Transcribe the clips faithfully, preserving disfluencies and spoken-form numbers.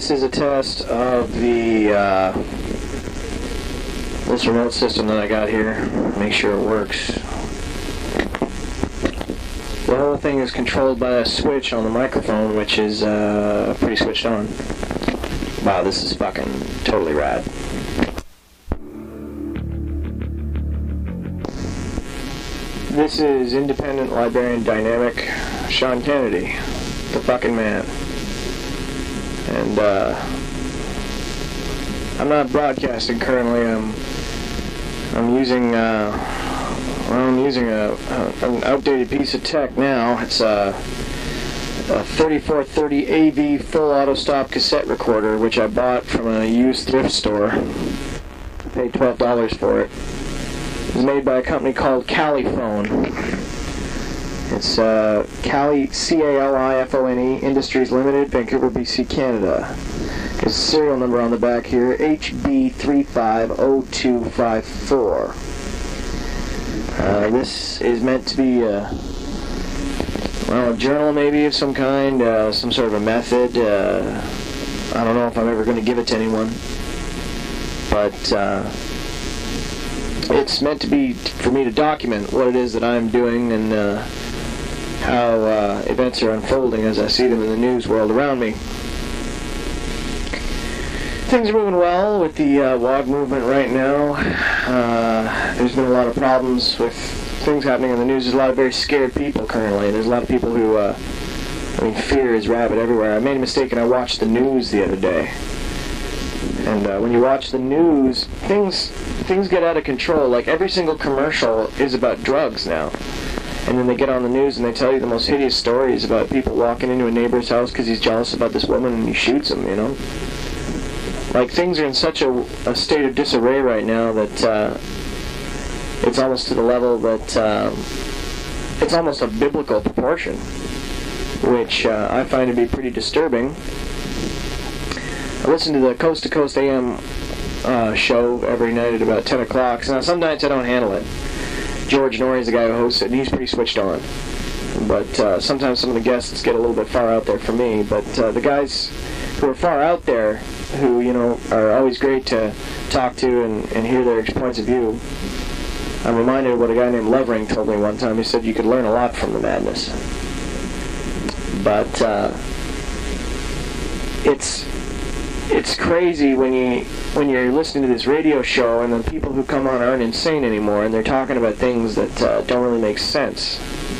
This is a test of the uh, this remote system that I got here. Make sure it works. The whole thing is controlled by a switch on the microphone, which is uh, pretty switched on. Wow, this is fucking totally rad. This is Independent Librarian Dynamic Sean Kennedy, the fucking man. And uh, I'm not broadcasting currently. I'm I'm using uh, well, I'm using a, a an outdated piece of tech now. It's a, a thirty-four thirty A V full auto stop cassette recorder, which I bought from a used thrift store. I paid twelve dollars for it. It was made by a company called Califone. It's uh, Cali, C A L I F O N E, Industries Limited, Vancouver, B C, Canada. There's a serial number on the back here, H B three five zero two five four. Uh, this is meant to be a, well, a journal maybe of some kind, uh, some sort of a method. Uh, I don't know if I'm ever going to give it to anyone. But uh, it's meant to be for me to document what it is that I'm doing and uh, how uh, events are unfolding as I see them in the news world around me. Things are moving well with the uh, W O G movement right now. Uh, there's been a lot of problems with things happening in the news. There's a lot of very scared people currently. There's a lot of people who, uh, I mean, fear is rabid everywhere. I made a mistake and I watched the news the other day. And uh, when you watch the news, things things get out of control. Like every single commercial is about drugs now. And then they get on the news and they tell you the most hideous stories about people walking into a neighbor's house because he's jealous about this woman and he shoots him, you know? Like, things are in such a, a state of disarray right now that uh, it's almost to the level that um, it's almost a biblical proportion, which uh, I find to be pretty disturbing. I listen to the Coast to Coast A M uh, show every night at about ten o'clock. Now, some nights I don't handle it. George Norrie is the guy who hosts it, and he's pretty switched on. But uh, sometimes some of the guests get a little bit far out there for me. But uh, the guys who are far out there, who, you know, are always great to talk to and, and hear their points of view. I'm reminded of what a guy named Levering told me one time. He said you could learn a lot from the madness. But uh, it's it's crazy when you when you're listening to this radio show and the people who come on aren't insane anymore and they're talking about things that uh, don't really make sense.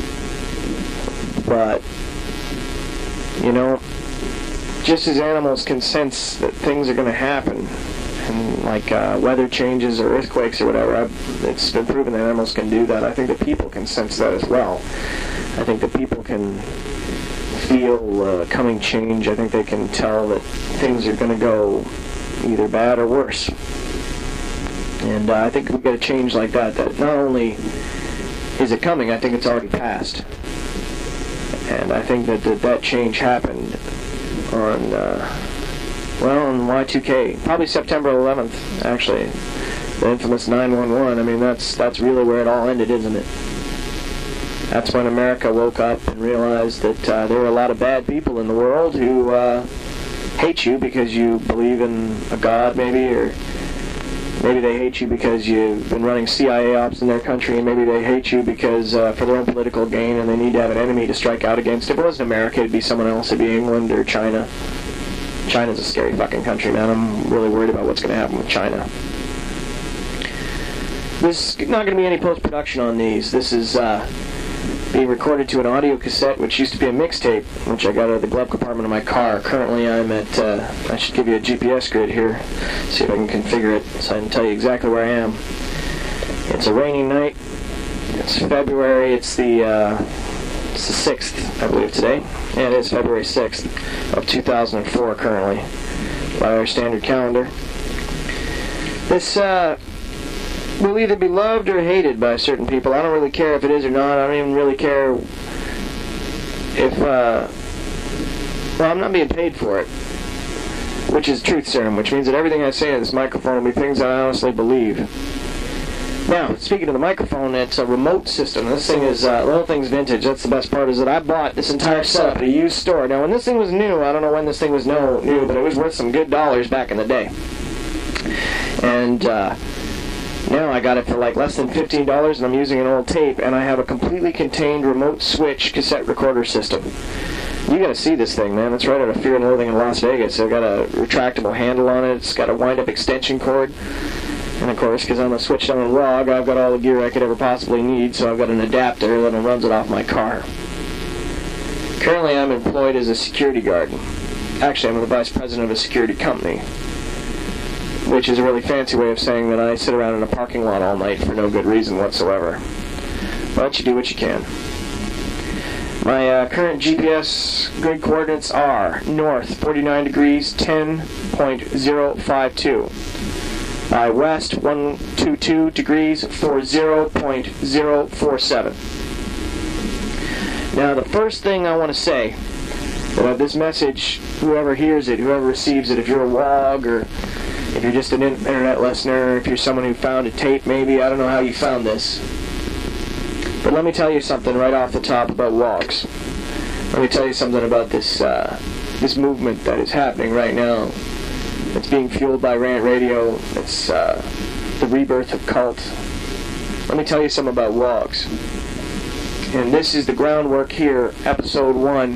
But, you know, just as animals can sense that things are going to happen, and like uh, weather changes or earthquakes or whatever, I've, it's been proven that animals can do that. I think that people can sense that as well. I think that people can feel uh, coming change. I think they can tell that things are going to go either bad or worse. And uh, I think we've got a change like that, that not only is it coming, I think it's already passed. And I think that that, that change happened on, uh, well, on Y two K, probably September eleventh, actually. The infamous nine one one. I mean, that's that's really where it all ended, isn't it? That's when America woke up and realized that uh, there were a lot of bad people in the world who uh, hate you because you believe in a god, maybe, or maybe they hate you because you've been running C I A ops in their country, and maybe they hate you because uh, for their own political gain, and they need to have an enemy to strike out against. If it wasn't America, it'd be someone else. It'd be England or China. China's a scary fucking country, man. I'm really worried about what's going to happen with China. There's not going to be any post-production on these. This is uh, being recorded to an audio cassette, which used to be a mixtape, which I got out of the glove compartment of my car. Currently, I'm at, uh, I should give you a G P S grid here, see if I can configure it so I can tell you exactly where I am. It's a rainy night. It's February. It's the, uh, it's the sixth, I believe, today. Yeah, it is February sixth of two thousand four currently, by our standard calendar. This, uh... will either be loved or hated by certain people. I don't really care if it is or not. I don't even really care if, uh... well, I'm not being paid for it. Which is truth serum, which means that everything I say in this microphone will be things I honestly believe. Now, speaking of the microphone, it's a remote system. This thing is, uh, the whole thing's vintage. That's the best part, is that I bought this entire setup at a used store. Now, when this thing was new, I don't know when this thing was no, new, but it was worth some good dollars back in the day. And, uh... now I got it for like less than fifteen dollars, and I'm using an old tape, and I have a completely contained remote switch cassette recorder system. You gotta see this thing, man. It's right out of Fear and Loathing in Las Vegas. It's got a retractable handle on it. It's got a wind-up extension cord. And of course, because I'm a switched-on R O G, I've got all the gear I could ever possibly need, so I've got an adapter that runs it off my car. Currently, I'm employed as a security guard. Actually, I'm the vice president of a security company, which is a really fancy way of saying that I sit around in a parking lot all night for no good reason whatsoever. But you do what you can. My uh, current G P S grid coordinates are north forty-nine degrees, ten point zero five two. By west one twenty-two degrees, forty point zero four seven. Now, the first thing I want to say about this message, whoever hears it, whoever receives it, if you're a W O G, or if you're just an internet listener, if you're someone who found a tape maybe, I don't know how you found this. But let me tell you something right off the top about W O Gs. Let me tell you something about this uh, this movement that is happening right now. It's being fueled by Rant Radio. It's uh, the rebirth of cult. Let me tell you something about W O Gs. And this is the groundwork here, episode one.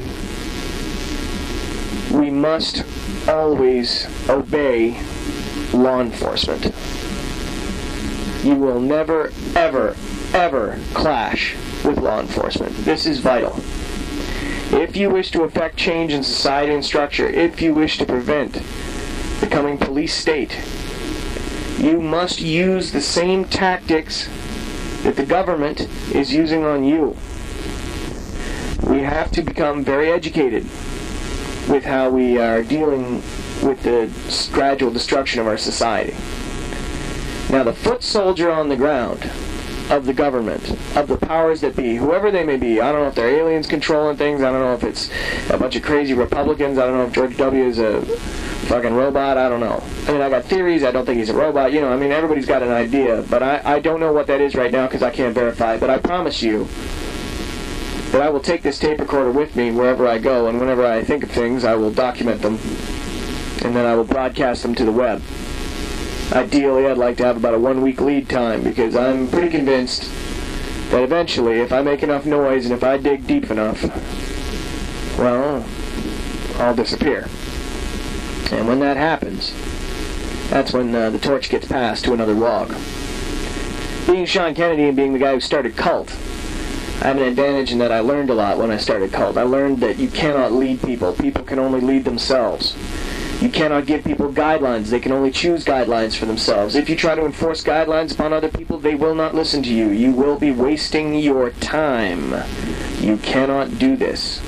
We must always obey law enforcement. You will never, ever, ever clash with law enforcement. This is vital. If you wish to effect change in society and structure, if you wish to prevent the coming police state, you must use the same tactics that the government is using on you. We have to become very educated with how we are dealing with the gradual destruction of our society. Now, the foot soldier on the ground of the government, of the powers that be, whoever they may be, I don't know if they're aliens controlling things, I don't know if it's a bunch of crazy Republicans, I don't know if George W. is a fucking robot, I don't know. I mean, I got theories, I don't think he's a robot, you know, I mean, everybody's got an idea, but I, I don't know what that is right now because I can't verify it, but I promise you that I will take this tape recorder with me wherever I go, and whenever I think of things, I will document them, and then I will broadcast them to the web. Ideally, I'd like to have about a one-week lead time, because I'm pretty convinced that eventually, if I make enough noise and if I dig deep enough, well, I'll disappear. And when that happens, that's when uh, the torch gets passed to another W O G. Being Sean Kennedy and being the guy who started Cult, I have an advantage in that I learned a lot when I started Cult. I learned that you cannot lead people. People can only lead themselves. You cannot give people guidelines. They can only choose guidelines for themselves. If you try to enforce guidelines upon other people, they will not listen to you. You will be wasting your time. You cannot do this.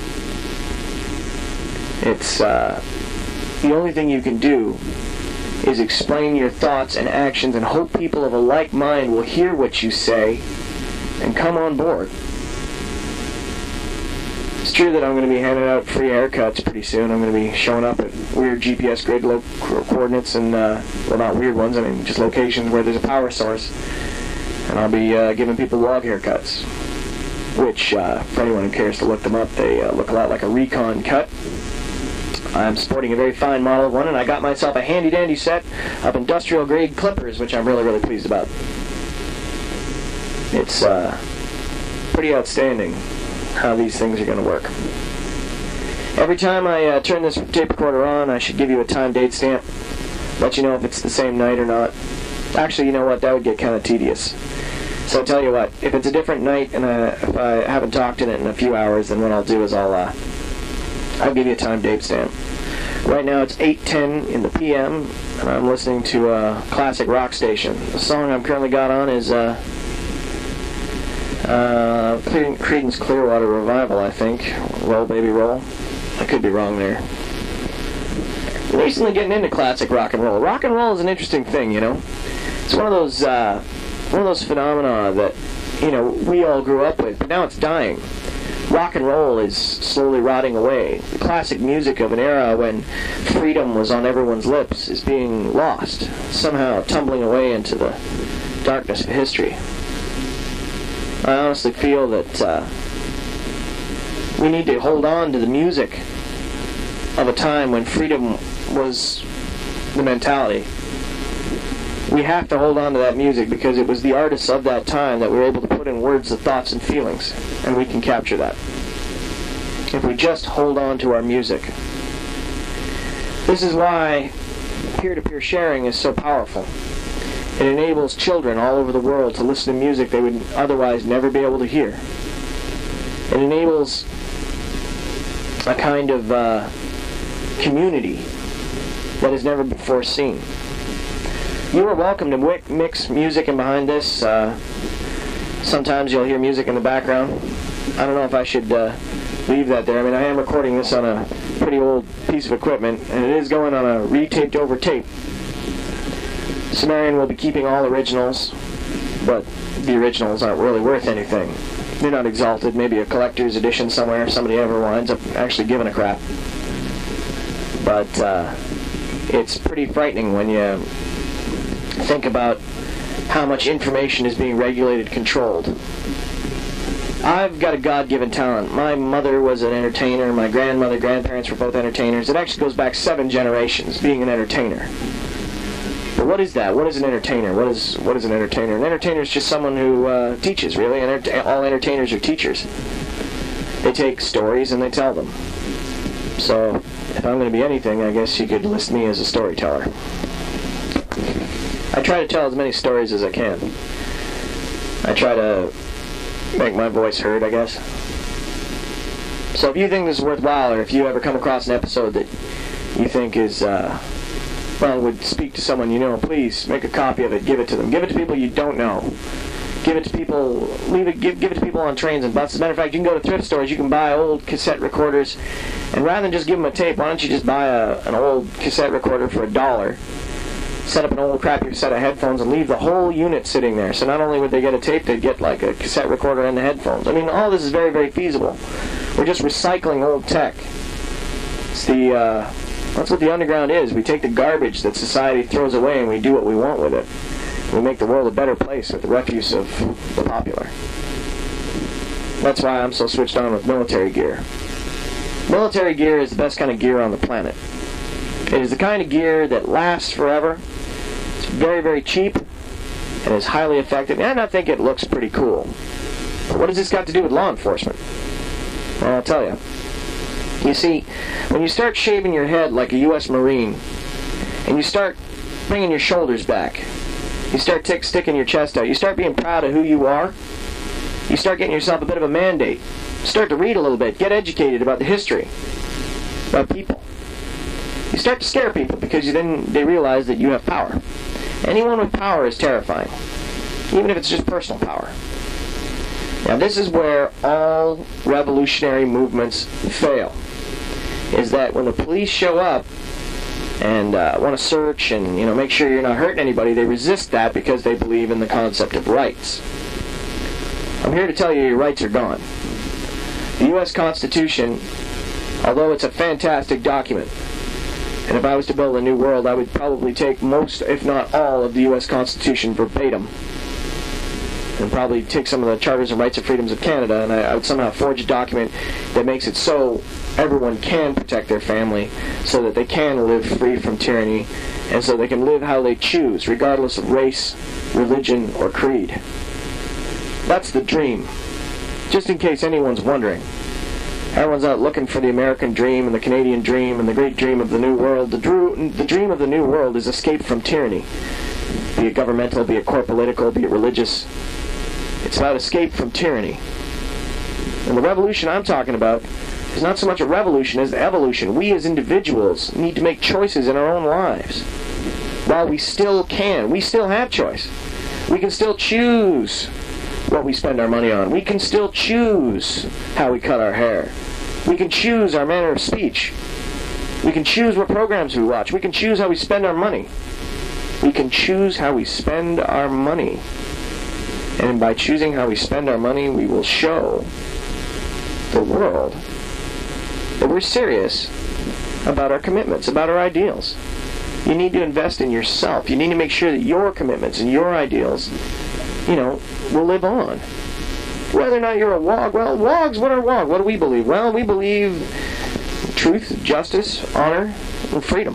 It's, uh, the only thing you can do is explain your thoughts and actions and hope people of a like mind will hear what you say and come on board. It's true that I'm going to be handing out free haircuts pretty soon. I'm going to be showing up at weird G P S grid lo- coordinates and, uh, well, not weird ones, I mean just locations where there's a power source. And I'll be uh, giving people W O G haircuts, which, uh, for anyone who cares to look them up, they uh, look a lot like a Recon cut. I'm sporting a very fine model of one, and I got myself a handy-dandy set of industrial-grade clippers, which I'm really, really pleased about. It's uh, pretty outstanding how these things are going to work. Every time I uh, turn this tape recorder on, I should give you a time date stamp, let you know if it's the same night or not. Actually, you know what, that would get kind of tedious. So I'll tell you what, if it's a different night and uh, if I haven't talked in it in a few hours, then what I'll do is I'll uh, I'll give you a time date stamp. Right now it's eight ten in the p m, and I'm listening to a classic rock station. The song I'm currently got on is uh, uh, Creedence Clearwater Revival, I think. Roll, Baby, Roll. I could be wrong there. Recently getting into classic rock and roll. Rock and roll is an interesting thing, you know. It's one of those uh, one of those phenomena that, you know, we all grew up with, but now it's dying. Rock and roll is slowly rotting away. The classic music of an era when freedom was on everyone's lips is being lost, somehow tumbling away into the darkness of history. I honestly feel that uh, we need to hold on to the music of a time when freedom was the mentality. We have to hold on to that music because it was the artists of that time that were able to put in words the thoughts and feelings, and we can capture that if we just hold on to our music. This is why peer-to-peer sharing is so powerful. It enables children all over the world to listen to music they would otherwise never be able to hear. It enables a kind of uh, community that has never before seen. You are welcome to mix music in behind this. Uh, sometimes you'll hear music in the background. I don't know if I should uh, leave that there. I mean, I am recording this on a pretty old piece of equipment, and it is going on a retaped over tape. Sumerian will be keeping all originals, but the originals aren't really worth anything. They're not exalted. Maybe a collector's edition somewhere, if somebody ever winds up actually giving a crap. But uh, it's pretty frightening when you think about how much information is being regulated, controlled. I've got a God-given talent. My mother was an entertainer. My grandmother, grandparents were both entertainers. It actually goes back seven generations, being an entertainer. But what is that? What is an entertainer? What is what is an entertainer? An entertainer is just someone who uh, teaches, really. Enter- all entertainers are teachers. They take stories and they tell them. So, if I'm going to be anything, I guess you could list me as a storyteller. I try to tell as many stories as I can. I try to make my voice heard, I guess. So if you think this is worthwhile, or if you ever come across an episode that you think is, uh, well, would speak to someone you know, please make a copy of it, give it to them. Give it to people you don't know. Give it to people, leave it, give, give it to people on trains and buses. As a matter of fact, you can go to thrift stores, you can buy old cassette recorders, and rather than just give them a tape, why don't you just buy a, an old cassette recorder for a dollar, set up an old crappy set of headphones, and leave the whole unit sitting there. So not only would they get a tape, they'd get like a cassette recorder and the headphones. I mean, all this is very, very feasible. We're just recycling old tech. It's the, uh, that's what the underground is. We take the garbage that society throws away and we do what we want with it. We make the world a better place with the refuse of the popular. That's why I'm so switched on with military gear. Military gear is the best kind of gear on the planet. It is the kind of gear that lasts forever. It's very, very cheap and is highly effective. And I think it looks pretty cool. But what has this got to do with law enforcement? Well, I'll tell you. You see, when you start shaving your head like a U S Marine, and you start bringing your shoulders back, you start tick sticking your chest out, you start being proud of who you are, you start getting yourself a bit of a mandate, start to read a little bit, get educated about the history, about people. You start to scare people because you then they realize that you have power. Anyone with power is terrifying, even if it's just personal power. Now this is where all revolutionary movements fail, is that when the police show up and uh, want to search and you know make sure you're not hurting anybody, they resist that because they believe in the concept of rights. I'm here to tell you your rights are gone. The U S Constitution, although it's a fantastic document, and if I was to build a new world, I would probably take most, if not all, of the U S Constitution verbatim, and probably take some of the Charters and Rights and Freedoms of Canada, and I, I would somehow forge a document that makes it so everyone can protect their family, so that they can live free from tyranny, and so they can live how they choose, regardless of race, religion, or creed. That's the dream. Just in case anyone's wondering. Everyone's out looking for the American dream and the Canadian dream and the great dream of the New World. The, drew, the dream of the New World is escape from tyranny. Be it governmental, be it core political, be it religious. It's about escape from tyranny. And the revolution I'm talking about is not so much a revolution as an evolution. We as individuals need to make choices in our own lives. While we still can. We still have choice. We can still choose what we spend our money on. We can still choose how we cut our hair. We can choose our manner of speech. We can choose what programs we watch. We can choose how we spend our money. We can choose how we spend our money. And by choosing how we spend our money, we will show the world that we're serious about our commitments, about our ideals. You need to invest in yourself. You need to make sure that your commitments and your ideals, you know, will live on. Whether or not you're a WOG, well, WOGs, what are WOG? What do we believe? Well, we believe truth, justice, honor, and freedom.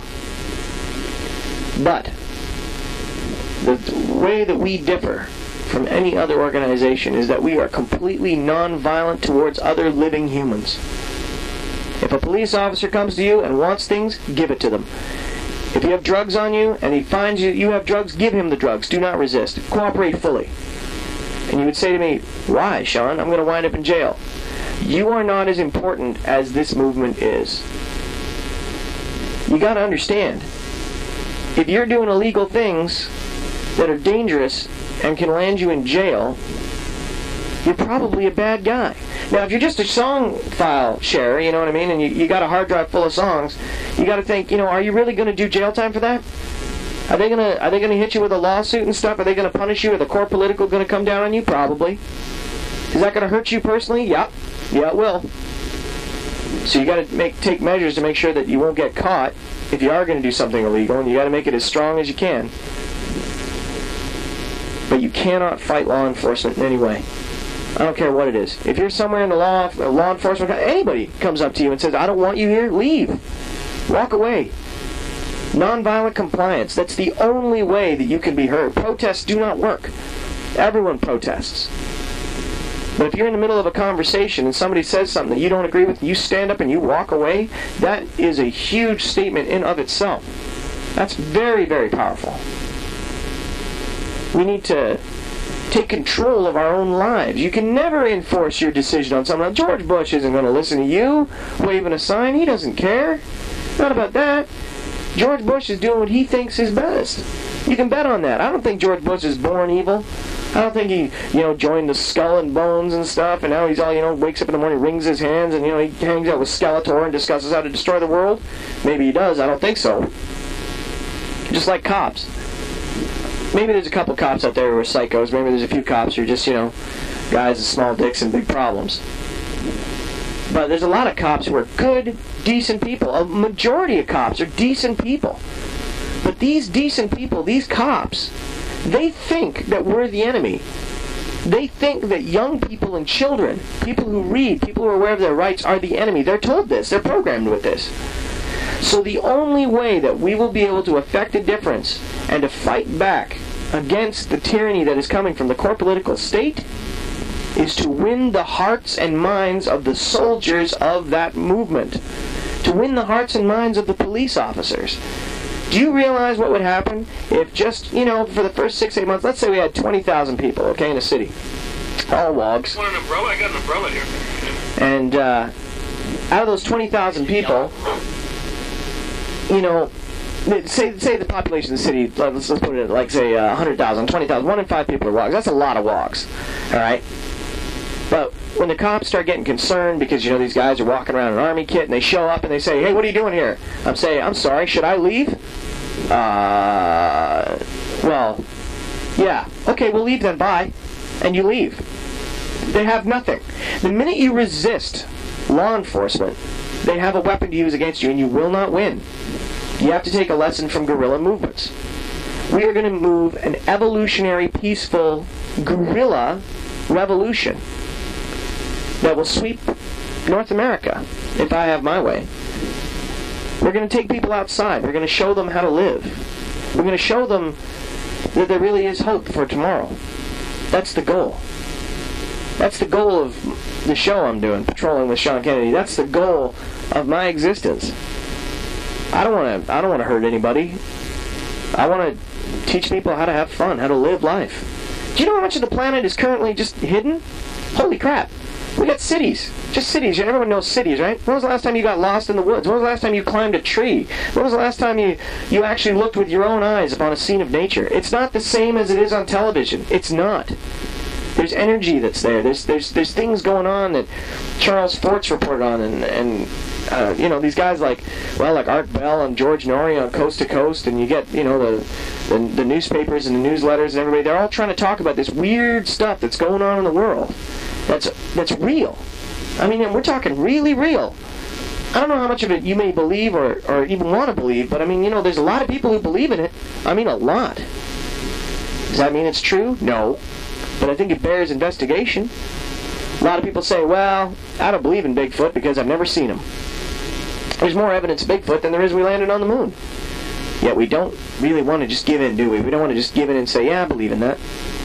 But the way that we differ from any other organization is that we are completely non-violent towards other living humans. If a police officer comes to you and wants things, give it to them. If you have drugs on you and he finds you you have drugs, give him the drugs. Do not resist. Cooperate fully. And you would say to me, why, Sean? I'm going to wind up in jail. You are not as important as this movement is. You got to understand, if you're doing illegal things that are dangerous and can land you in jail, you're probably a bad guy. Now, if you're just a song file sharer, you know what I mean, and you, you got a hard drive full of songs, you got to think, you know, are you really going to do jail time for that? Are they gonna Are they gonna hit you with a lawsuit and stuff? Are they gonna punish you? Are the core political gonna come down on you? Probably. Is that gonna hurt you personally? Yep. Yeah, it will. So you got to make take measures to make sure that you won't get caught if you are going to do something illegal, and you got to make it as strong as you can. But you cannot fight law enforcement in any way. I don't care what it is. If you're somewhere in the law law enforcement, anybody comes up to you and says, "I don't want you here," leave. Walk away. Nonviolent compliance. That's the only way that you can be heard. Protests do not work. Everyone protests. But if you're in the middle of a conversation and somebody says something that you don't agree with, you stand up and you walk away, that is a huge statement in of itself. That's very, very powerful. We need to take control of our own lives. You can never enforce your decision on someone else. George Bush isn't going to listen to you waving a sign. He doesn't care. Not about that. George Bush is doing what he thinks is best. You can bet on that. I don't think George Bush is born evil. I don't think he, you know, joined the Skull and Bones and stuff, and now he's all, you know, wakes up in the morning, wrings his hands, and, you know, he hangs out with Skeletor and discusses how to destroy the world. Maybe he does. I don't think so. Just like cops. Maybe there's a couple cops out there who are psychos. Maybe there's a few cops who are just, you know, guys with small dicks and big problems. But there's a lot of cops who are good, decent people. A majority of cops are decent people. But these decent people, these cops, they think that we're the enemy. They think that young people and children, people who read, people who are aware of their rights, are the enemy. They're told this. They're programmed with this. So the only way that we will be able to affect a difference and to fight back against the tyranny that is coming from the core political state is to win the hearts and minds of the soldiers of that movement. To win the hearts and minds of the police officers. Do you realize what would happen if just, you know, for the first six, eight months, let's say we had twenty thousand people, okay, in a city. All wogs. Want an umbrella? I got an umbrella here. And uh, out of those twenty thousand people, you know, say say the population of the city, let's, let's put it at like, say, uh, one hundred thousand, twenty thousand, one in five people are wogs. That's a lot of wogs, all right? But when the cops start getting concerned because, you know, these guys are walking around in an army kit and they show up and they say, "Hey, what are you doing here?" I'm saying, "I'm sorry, should I leave?" Uh, well, yeah. Okay, we'll leave then, bye. And you leave. They have nothing. The minute you resist law enforcement, they have a weapon to use against you and you will not win. You have to take a lesson from guerrilla movements. We are going to move an evolutionary, peaceful guerrilla revolution that will sweep North America, if I have my way. We're going to take people outside. We're going to show them how to live. We're going to show them that there really is hope for tomorrow. That's the goal. That's the goal of the show I'm doing, Patrolling with Sean Kennedy. That's the goal of my existence. I don't want to. I don't want to hurt anybody. I want to teach people how to have fun, how to live life. Do you know how much of the planet is currently just hidden? Holy crap! We got cities. Just cities. Everyone knows cities, right? When was the last time you got lost in the woods? When was the last time you climbed a tree? When was the last time you, you actually looked with your own eyes upon a scene of nature? It's not the same as it is on television. It's not. There's energy that's there. There's there's there's things going on that Charles Forts reported on, and and uh, you know, these guys like well like Art Bell and George Norrie on Coast to Coast, and you get, you know, the, the the newspapers and the newsletters and everybody. They're all trying to talk about this weird stuff that's going on in the world. That's that's real. I mean, we're talking really real. I don't know how much of it you may believe or, or even want to believe, but I mean, you know, there's a lot of people who believe in it. I mean, a lot. Does that mean it's true? No. But I think it bears investigation. A lot of people say, well, I don't believe in Bigfoot because I've never seen him. There's more evidence of Bigfoot than there is we landed on the moon. Yet we don't really want to just give in, do we? We don't want to just give in and say, yeah, I believe in that.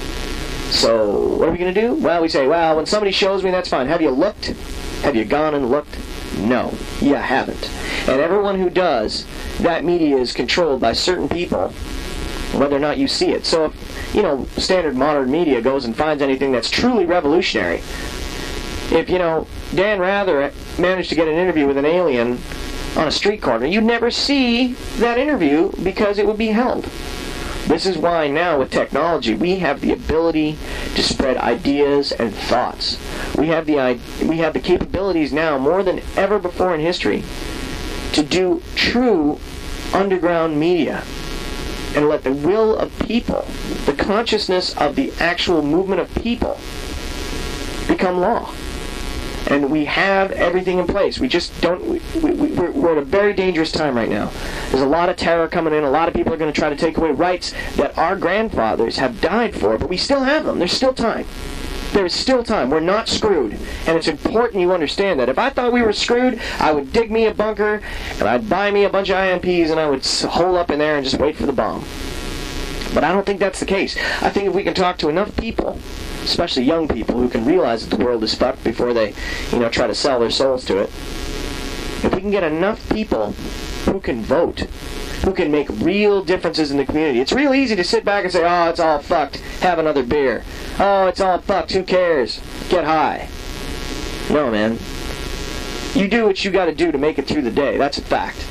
So, what are we going to do? Well, we say, well, when somebody shows me, that's fine. Have you looked? Have you gone and looked? No, you haven't. And everyone who does, that media is controlled by certain people, whether or not you see it. So if, you know, standard modern media goes and finds anything that's truly revolutionary, if, you know, Dan Rather managed to get an interview with an alien on a street corner, you'd never see that interview because it would be held. This is why now with technology we have the ability to spread ideas and thoughts. We have the we have the capabilities now more than ever before in history to do true underground media and let the will of people, the consciousness of the actual movement of people, become law. And we have everything in place. We just don't... We, we, we're, we're at a very dangerous time right now. There's a lot of terror coming in. A lot of people are going to try to take away rights that our grandfathers have died for, but we still have them. There's still time. There's still time. We're not screwed. And it's important you understand that. If I thought we were screwed, I would dig me a bunker, and I'd buy me a bunch of I M Ps, and I would hole up in there and just wait for the bomb. But I don't think that's the case. I think if we can talk to enough people, especially young people who can realize that the world is fucked before they, you know, try to sell their souls to it. If we can get enough people who can vote, who can make real differences in the community. It's real easy to sit back and say, oh, it's all fucked, have another beer. Oh, it's all fucked, who cares? Get high. No, man. You do what you got to do to make it through the day. That's a fact.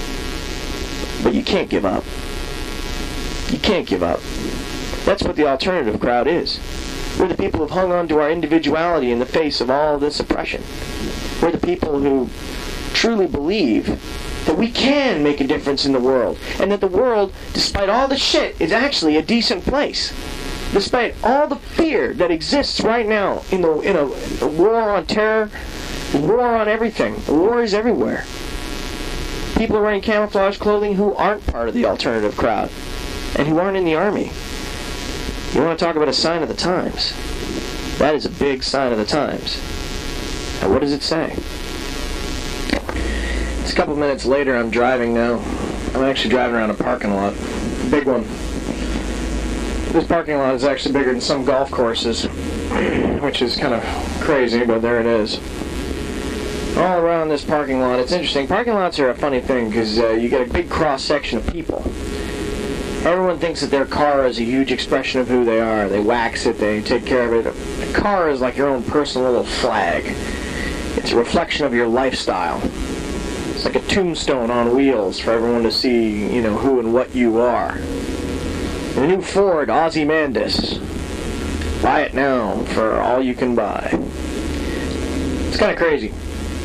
But you can't give up. You can't give up. That's what the alternative crowd is. We're the people who've hung on to our individuality in the face of all this oppression. We're the people who truly believe that we can make a difference in the world, and that the world, despite all the shit, is actually a decent place. Despite all the fear that exists right now in the in a, a war on terror, a war on everything, the war is everywhere. People are wearing camouflage clothing who aren't part of the alternative crowd, and who aren't in the army. You want to talk about a sign of the times? That is a big sign of the times. And what does it say? It's a couple minutes later. I'm driving now. I'm actually driving around a parking lot. Big one. This parking lot is actually bigger than some golf courses, which is kind of crazy, but there it is. All around this parking lot, it's interesting. Parking lots are a funny thing because uh, you get a big cross-section of people. Everyone thinks that their car is a huge expression of who they are. They wax it, they take care of it. A car is like your own personal little flag. It's a reflection of your lifestyle. It's like a tombstone on wheels for everyone to see, you know, who and what you are. The new Ford Ozymandias. Buy it now for all you can buy. It's kind of crazy.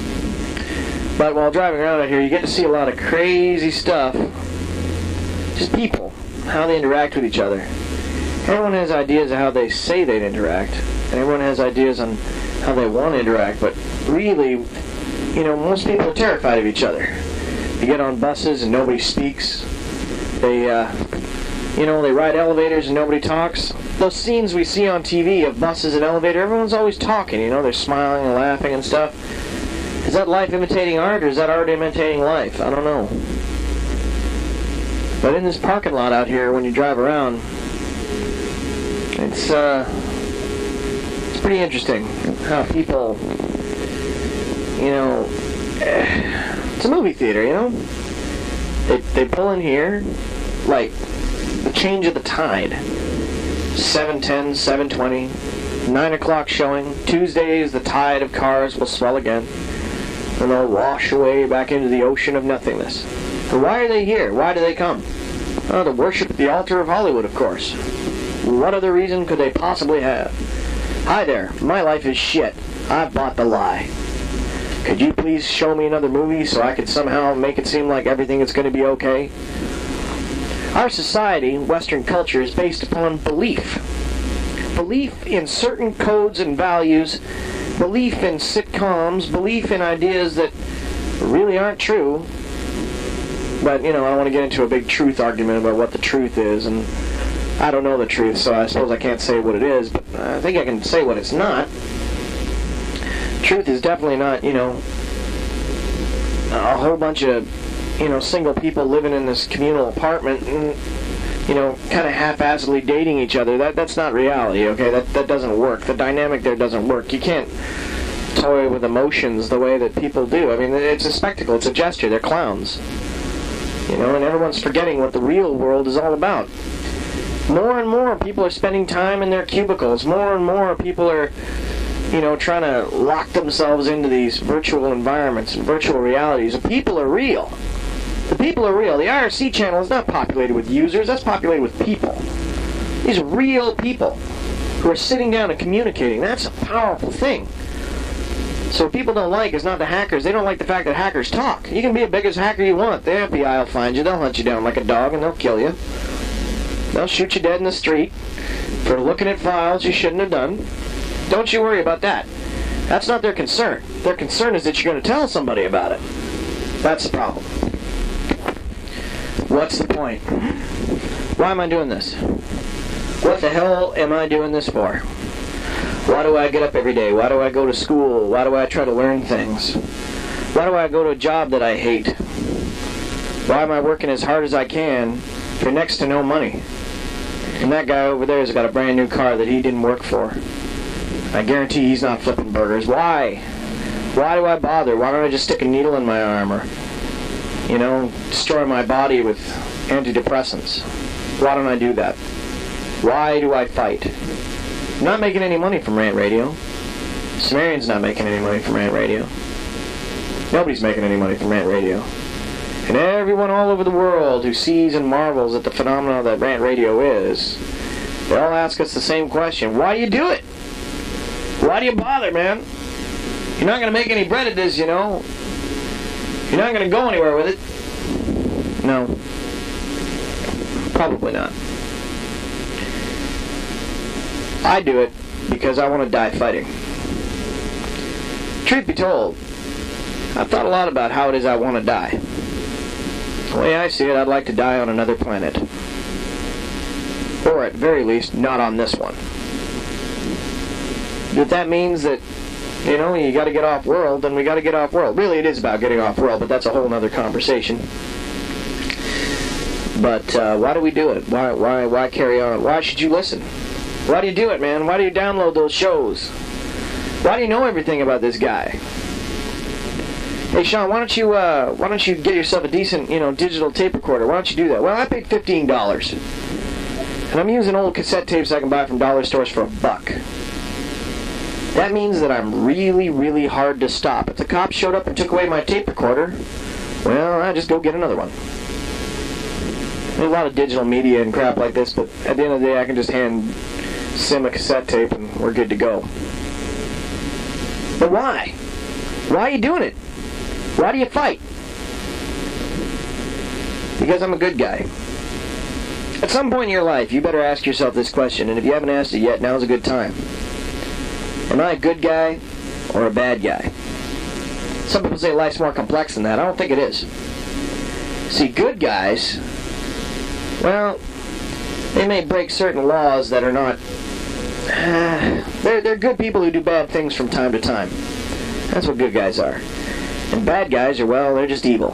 But while driving around out here, you get to see a lot of crazy stuff. Just people. How they interact with each other. Everyone has ideas of how they say they'd interact, and everyone has ideas on how they want to interact, but really, you know, most people are terrified of each other. They get on buses and nobody speaks. They, uh, you know, they ride elevators and nobody talks. Those scenes we see on T V of buses and elevator, everyone's always talking, you know, they're smiling and laughing and stuff. Is that life imitating art, or is that art imitating life? I don't know. But in this parking lot out here, when you drive around, it's uh, it's pretty interesting how people, you know, it's a movie theater, you know. They they pull in here like the change of the tide. seven ten, seven twenty, nine o'clock showing. Tuesdays, the tide of cars will swell again, and they'll wash away back into the ocean of nothingness. But why are they here? Why do they come? Oh, to worship at the altar of Hollywood, of course. What other reason could they possibly have? Hi there, my life is shit. I bought the lie. Could you please show me another movie so I could somehow make it seem like everything is going to be okay? Our society, Western culture, is based upon belief. Belief in certain codes and values, belief in sitcoms, belief in ideas that really aren't true. But, you know, I don't want to get into a big truth argument about what the truth is, and I don't know the truth, so I suppose I can't say what it is, but I think I can say what it's not. Truth is definitely not, you know, a whole bunch of, you know, single people living in this communal apartment and, you know, kind of half-assedly dating each other. That That's not reality, okay? That, that doesn't work. The dynamic there doesn't work. You can't toy with emotions the way that people do. I mean, it's a spectacle. It's a gesture. They're clowns. You know, and everyone's forgetting what the real world is all about. More and more people are spending time in their cubicles. More and more people are, you know, trying to lock themselves into these virtual environments and virtual realities. The people are real. The people are real. The I R C channel is not populated with users. That's populated with people. These are real people who are sitting down and communicating. That's a powerful thing. So what people don't like is not the hackers. They don't like the fact that hackers talk. You can be the biggest hacker you want. The F B I will find you. They'll hunt you down like a dog and they'll kill you. They'll shoot you dead in the street for looking at files you shouldn't have done. Don't you worry about that. That's not their concern. Their concern is that you're going to tell somebody about it. That's the problem. What's the point? Why am I doing this? What the hell am I doing this for? Why do I get up every day? Why do I go to school? Why do I try to learn things? Why do I go to a job that I hate? Why am I working as hard as I can for next to no money? And that guy over there has got a brand new car that he didn't work for. I guarantee he's not flipping burgers. Why? Why do I bother? Why don't I just stick a needle in my arm or, you know, destroy my body with antidepressants? Why don't I do that? Why do I fight? I'm not making any money from Rant Radio. Sumerian's not making any money from Rant Radio. Nobody's making any money from Rant Radio. And everyone all over the world who sees and marvels at the phenomenon that Rant Radio is, they all ask us the same question. Why do you do it? Why do you bother, man? You're not going to make any bread at this, you know. You're not going to go anywhere with it. No. Probably not. I do it because I want to die fighting. Truth be told, I've thought a lot about how it is I want to die. The way I see it, I'd like to die on another planet. Or at the very least, not on this one. If that means that, you know, you got to get off world, then we got to get off world. Really, it is about getting off world, but that's a whole other conversation. But uh, why do we do it? Why, why, why carry on? Why should you listen? Why do you do it, man? Why do you download those shows? Why do you know everything about this guy? Hey, Sean, why don't you uh, why don't you get yourself a decent, you know, digital tape recorder? Why don't you do that? Well, I paid fifteen dollars, and I'm using old cassette tapes I can buy from dollar stores for a buck. That means that I'm really, really hard to stop. If the cops showed up and took away my tape recorder, well, I just go get another one. There's a lot of digital media and crap like this, but at the end of the day, I can just hand Sim a cassette tape and we're good to go. But why? Why are you doing it? Why do you fight? Because I'm a good guy. At some point in your life, you better ask yourself this question, and if you haven't asked it yet, now's a good time. Am I a good guy or a bad guy? Some people say life's more complex than that. I don't think it is. See, good guys, well, they may break certain laws that are not... Uh, they're, they're good people who do bad things from time to time. That's what good guys are. And bad guys are, well, they're just evil.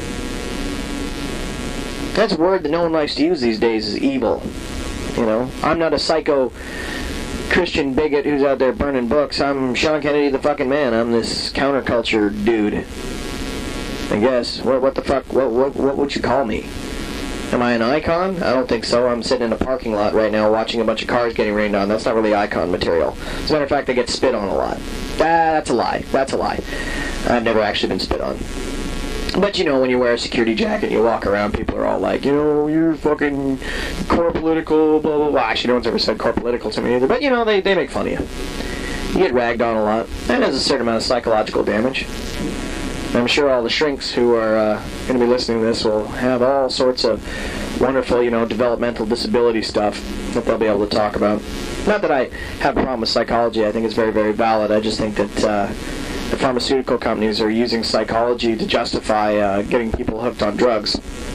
That's a word that no one likes to use these days, is evil. You know, I'm not a psycho Christian bigot who's out there burning books. I'm Sean Kennedy the fucking man. I'm this counterculture dude. I guess. What, what the fuck? What, what, what would you call me? Am I an icon? I don't think so. I'm sitting in a parking lot right now watching a bunch of cars getting rained on. That's not really icon material. As a matter of fact, I get spit on a lot. Ah, that's a lie. That's a lie. I've never actually been spit on. But, you know, when you wear a security jacket and you walk around, people are all like, you know, you're fucking core political, blah, blah, blah. Actually, no one's ever said core political to me either. But, you know, they, they make fun of you. You get ragged on a lot. That has a certain amount of psychological damage. I'm sure all the shrinks who are uh, going to be listening to this will have all sorts of wonderful, you know, developmental disability stuff that they'll be able to talk about. Not that I have a problem with psychology. I think it's very, very valid. I just think that uh, the pharmaceutical companies are using psychology to justify uh, getting people hooked on drugs.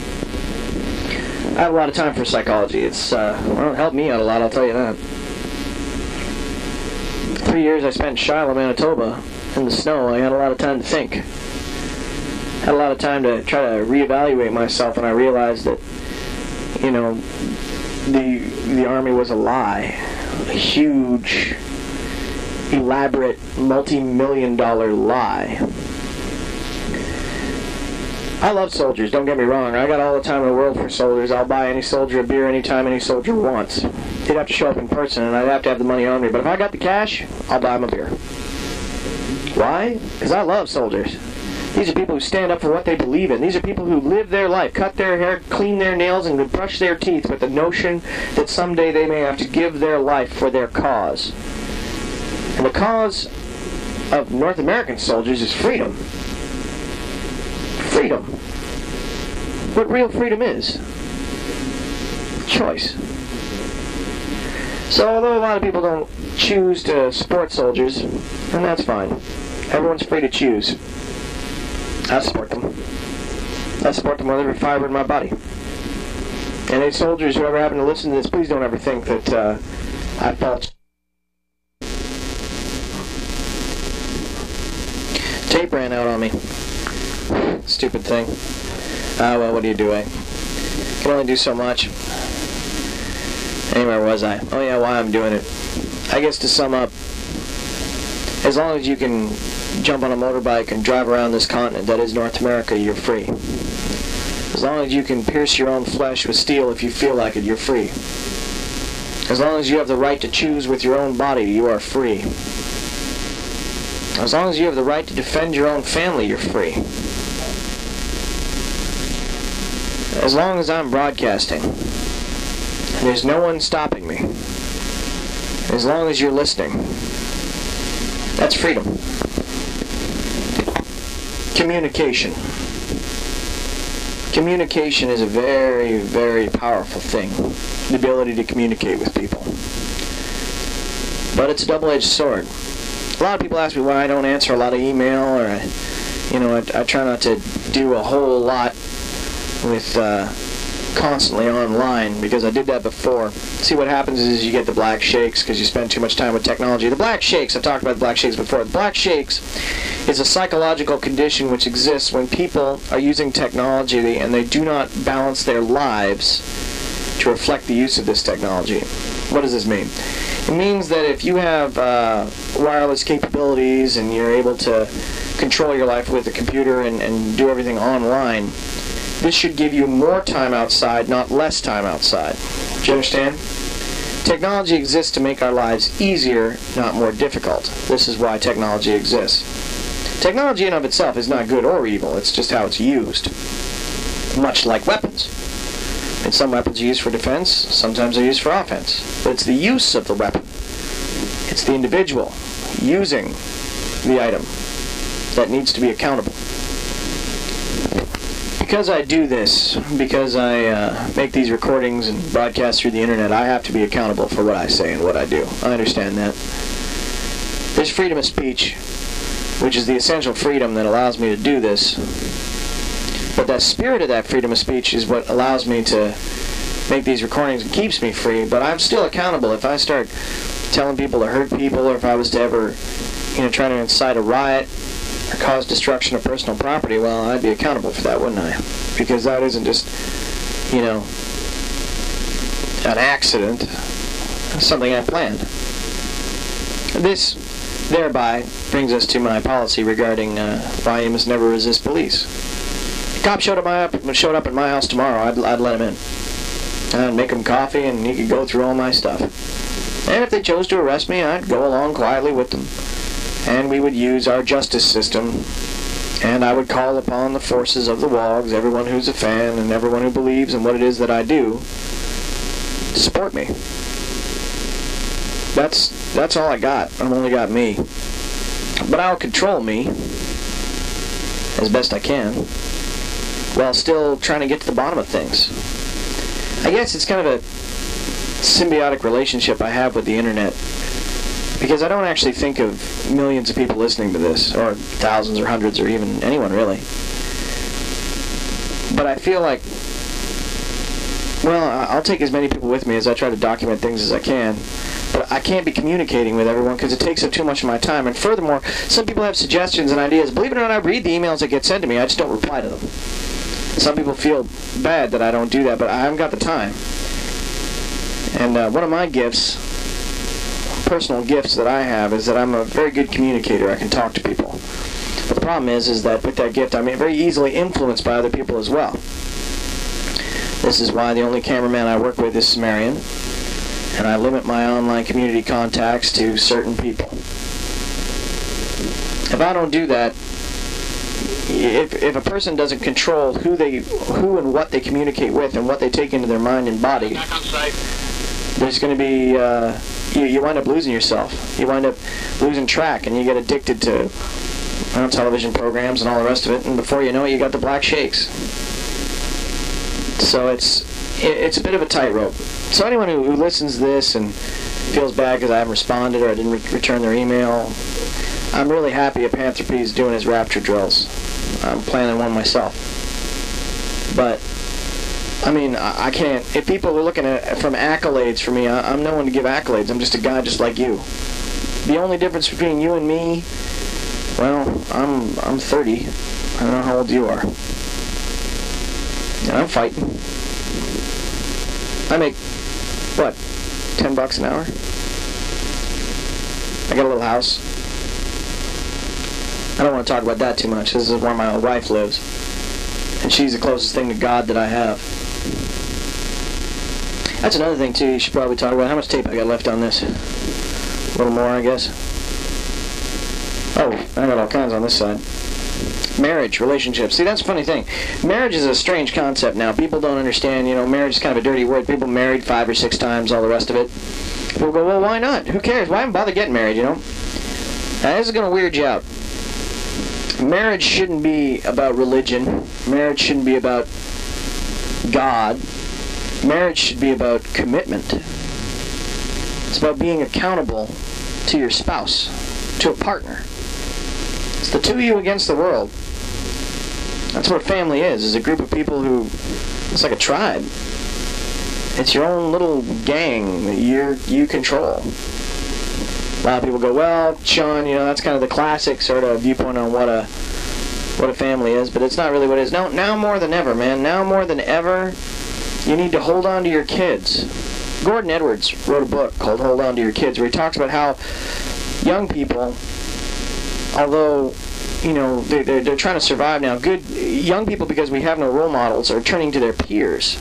I have a lot of time for psychology. It's uh, well, it helped me out a lot, I'll tell you that. Three years I spent in Shiloh, Manitoba, in the snow. I had a lot of time to think. Had a lot of time to try to reevaluate myself, and I realized that, you know, the the Army was a lie. A huge, elaborate, multi-million dollar lie. I love soldiers, don't get me wrong. I got all the time in the world for soldiers. I'll buy any soldier a beer anytime any soldier wants. They'd have to show up in person, and I'd have to have the money on me. But if I got the cash, I'll buy them a beer. Why? Because I love soldiers. These are people who stand up for what they believe in. These are people who live their life, cut their hair, clean their nails, and brush their teeth with the notion that someday they may have to give their life for their cause. And the cause of North American soldiers is freedom. Freedom. What real freedom is. Choice. So although a lot of people don't choose to support soldiers, and that's fine. Everyone's free to choose. I support them. I support them with every fiber in my body. And any soldiers who ever happen to listen to this, please don't ever think that uh, I fault. Tape ran out on me. Stupid thing. Ah, uh, well, what do you do, eh? Can only do so much. Anywhere was I? Oh yeah, why I'm doing it. I guess to sum up, as long as you can jump on a motorbike and drive around this continent that is North America, you're free. As long as you can pierce your own flesh with steel if you feel like it, you're free. As long as you have the right to choose with your own body, you are free. As long as you have the right to defend your own family, you're free. As long as I'm broadcasting, there's no one stopping me. As long as you're listening, that's freedom. Communication. Communication is a very, very powerful thing. The ability to communicate with people. But it's a double-edged sword. A lot of people ask me why I don't answer a lot of email, or I, you know, I, I try not to do a whole lot with uh, constantly online, because I did that before. See, what happens is you get the black shakes because you spend too much time with technology. The black shakes, I've talked about the black shakes before. The black shakes is a psychological condition which exists when people are using technology and they do not balance their lives to reflect the use of this technology. What does this mean? It means that if you have uh, wireless capabilities and you're able to control your life with a computer and, and do everything online, this should give you more time outside, not less time outside. Do you understand? Technology exists to make our lives easier, not more difficult. This is why technology exists. Technology in and of itself is not good or evil. It's just how it's used. Much like weapons. And some weapons are used for defense, sometimes they're used for offense. But it's the use of the weapon. It's the individual using the item that needs to be accountable. Because I do this, because I uh, make these recordings and broadcast through the internet, I have to be accountable for what I say and what I do. I understand that. There's freedom of speech, which is the essential freedom that allows me to do this. But that spirit of that freedom of speech is what allows me to make these recordings and keeps me free. But I'm still accountable. If I start telling people to hurt people, or if I was to ever, you know, try to incite a riot or cause destruction of personal property, well, I'd be accountable for that, wouldn't I? Because that isn't just, you know, an accident. It's something I planned. This thereby brings us to my policy regarding uh, why you must never resist police. If a cop showed up, my, showed up at my house tomorrow, I'd, I'd let him in. I'd make him coffee and he could go through all my stuff. And if they chose to arrest me, I'd go along quietly with them. And we would use our justice system, and I would call upon the forces of the WOGs, everyone who's a fan and everyone who believes in what it is that I do, to support me. That's that's all I got. I've only got me. But I'll control me as best I can, while still trying to get to the bottom of things. I guess it's kind of a symbiotic relationship I have with the internet. because I don't actually think of millions of people listening to this, or thousands or hundreds or even anyone really. But I feel like, well, I'll take as many people with me as I try to document things as I can. But I can't be communicating with everyone because it takes up too much of my time. And furthermore, some people have suggestions and ideas. Believe it or not, I read the emails that get sent to me. I just don't reply to them. Some people feel bad that I don't do that, but I haven't got the time. And uh, one of my gifts, personal gifts that I have, is that I'm a very good communicator. I can talk to people. But the problem is, is that with that gift, I'm very easily influenced by other people as well. This is why the only cameraman I work with is Sumerian, and I limit my online community contacts to certain people. If I don't do that, if if a person doesn't control who they, who and what they communicate with, and what they take into their mind and body, there's going to be uh, you, you wind up losing yourself. You wind up losing track, and you get addicted to well, television programs and all the rest of it. And before you know it, you got the black shakes. So it's it, it's a bit of a tightrope. So anyone who, who listens to this and feels bad because I haven't responded or I didn't re- return their email, I'm really happy Apantropy is doing his rapture drills. I'm planning one myself. But, I mean, I, I can't... If people are looking at from accolades for me, I, I'm no one to give accolades. I'm just a guy just like you. The only difference between you and me, well, I'm I'm thirty. I don't know how old you are. And I'm fighting. I make, what, ten bucks an hour? I got a little house. I don't want to talk about that too much. This is where my wife lives. And she's the closest thing to God that I have. That's another thing, too, you should probably talk about. How much tape I got left on this? A little more, I guess. Oh, I got all kinds on this side. Marriage, relationships. See, that's a funny thing. Marriage is a strange concept now. People don't understand, you know, marriage is kind of a dirty word. People married five or six times, all the rest of it. People go, well, why not? Who cares? Why even bother getting married, you know? Now, this is going to weird you out. Marriage shouldn't be about religion. Marriage shouldn't be about God. Marriage should be about commitment. It's about being accountable to your spouse, to a partner. It's the two of you against the world. That's what family is, is a group of people who, it's like a tribe. It's your own little gang that you you control. A lot of people go, well, Sean, you know, that's kind of the classic sort of viewpoint on what a what a family is, but it's not really what it is. Now, now more than ever, man, now more than ever, you need to hold on to your kids. Gordon Edwards wrote a book called Hold On to Your Kids, where he talks about how young people, although, you know, they, they're, they're trying to survive now, good young people, because we have no role models, are turning to their peers.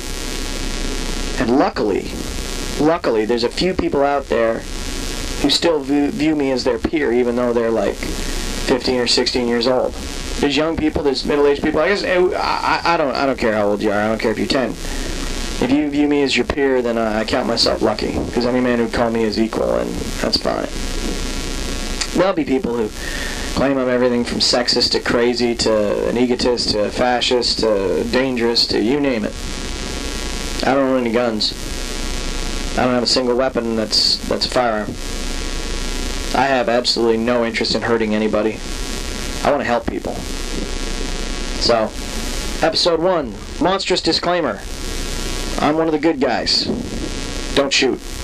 And luckily, luckily, there's a few people out there who still view, view me as their peer, even though they're like fifteen or sixteen years old. There's young people, there's middle-aged people. I guess I, I don't I don't care how old you are. I don't care if you're ten. If you view me as your peer, then I count myself lucky, because any man who'd call me is equal, and that's fine. There'll be people who claim I'm everything from sexist to crazy to an egotist to a fascist to dangerous to you name it. I don't own any guns. I don't have a single weapon that's that's a firearm. I have absolutely no interest in hurting anybody. I want to help people. So, episode one, monstrous disclaimer. I'm one of the good guys. Don't shoot.